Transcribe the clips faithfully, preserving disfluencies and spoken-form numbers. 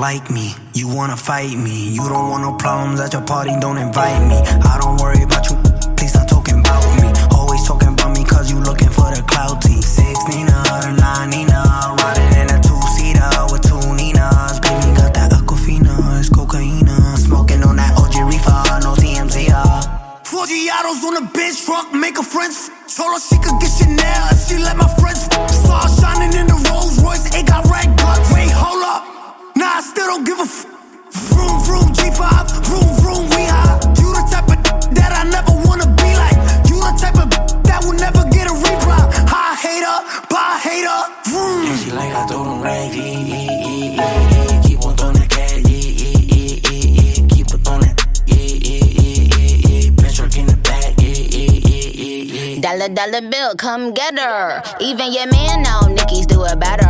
like me. You wanna fight me. You don't want no problems at your party, don't invite me. I don't worry about you, please stop talking about me. Always talking about me cause you looking for the clout T. Six Nina, the nine Nina, riding in a two-seater with two Ninas. Baby got that Aquafina, it's cocaina. Smoking on that O G reefer, no T M Z. Four Giados on a bitch truck, make her friends. Told her she could get Chanel if she let my friends. Star shining in the Rolls Royce, it got red guts. Wait, hold up, nah, I still don't give a f. Vroom, vroom, G five, vroom, vroom, we high. You the type of that I never wanna be like. You the type of that will never get a reply. High hater, bye hater, vroom. Yeah, she like I throw them racks, yeah, yeah, yeah, yeah. Keep on throwing that cash, yeah, yeah, yeah, yeah, yeah. Keep on throwing that, yeah, yeah, yeah, yeah, yeah. Bench truck in the back, yeah, yeah, yeah, yeah, yeah. Dollar, dollar bill, come get her. Even your man know Nicki's do it better.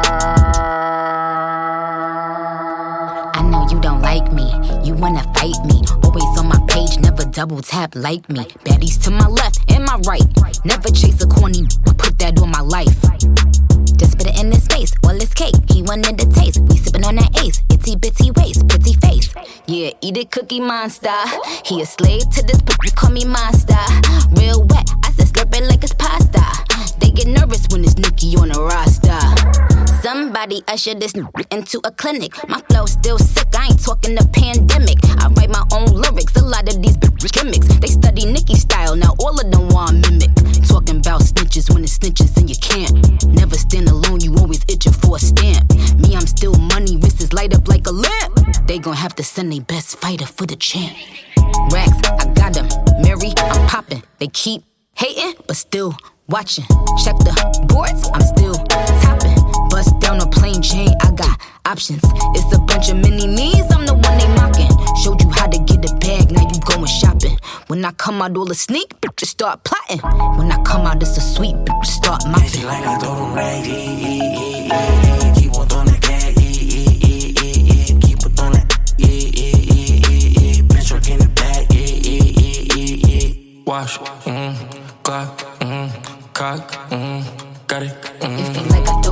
I know you don't like me, you wanna fight me. Always on my page, never double tap like me. Baddies to my left and my right. Never chase a corny, put that on my life. Just put it in his face, all his cake. He wanted the taste, we sippin' on that ace. Itty bitty waist, pretty face. Yeah, eat it, Cookie Monster. He a slave to this, call me monster. Real wet, I said slurp it like it's pasta. They get nervous when it's Nicki on the roster. Somebody usher this into a clinic. My flow still sick, I ain't talking the pandemic. I write my own lyrics, a lot of these gimmicks. They study Nicki style, now all of them want mimic. Talking about snitches when it's snitches and you can't. Never stand alone, you always itching for a stamp. Me, I'm still money, wrists light up like a lamp. They gon' have to send their best fighter for the champ. Racks, I got them. Mary, I'm popping. They keep hating, but still watching. Check the boards, I'm still topping. Bust down a plain chain, I got options. It's a bunch of mini me's, I'm the one they mocking. Showed you how to get a bag, now you going shopping. When I come out, all the sneak, bitches start plotting. When I come out, it's a sweet, bitches start mopping. Yeah, she like I throw them racks, yeah, yeah, yeah, yeah, yeah. Keep on throwing that cash, yeah, yeah, yeah, yeah, yeah. Keep on throwing that, yeah, yeah, yeah, yeah, yeah. Bench truck in the back, yeah, yeah, yeah, yeah, yeah. Wash, mm, Glock, mm, cock, mm, got it, mm. It feel like I